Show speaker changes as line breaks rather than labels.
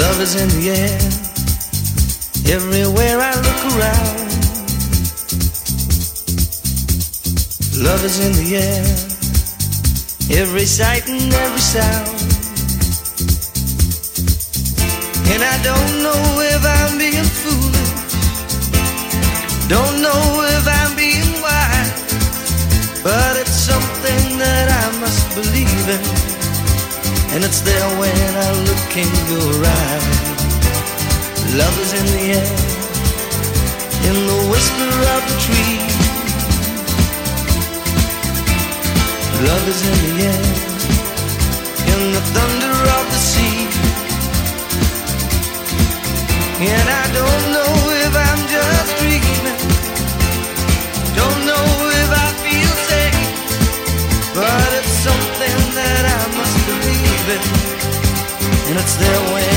Love is in the air, everywhere I look around. Love is in the air, every sight and every sound. And I don't know if I'm being foolish, don't know if I'm being wise, but it's something that I must believe in, and it's there when I look in your eyes. Love is in the air, in the whisper of the tree. Love is in the air, in the thunder of the sea. And I don't know if I'm just dreaming, don't know if I feel safe, but it's something that I must believe in, and it's there when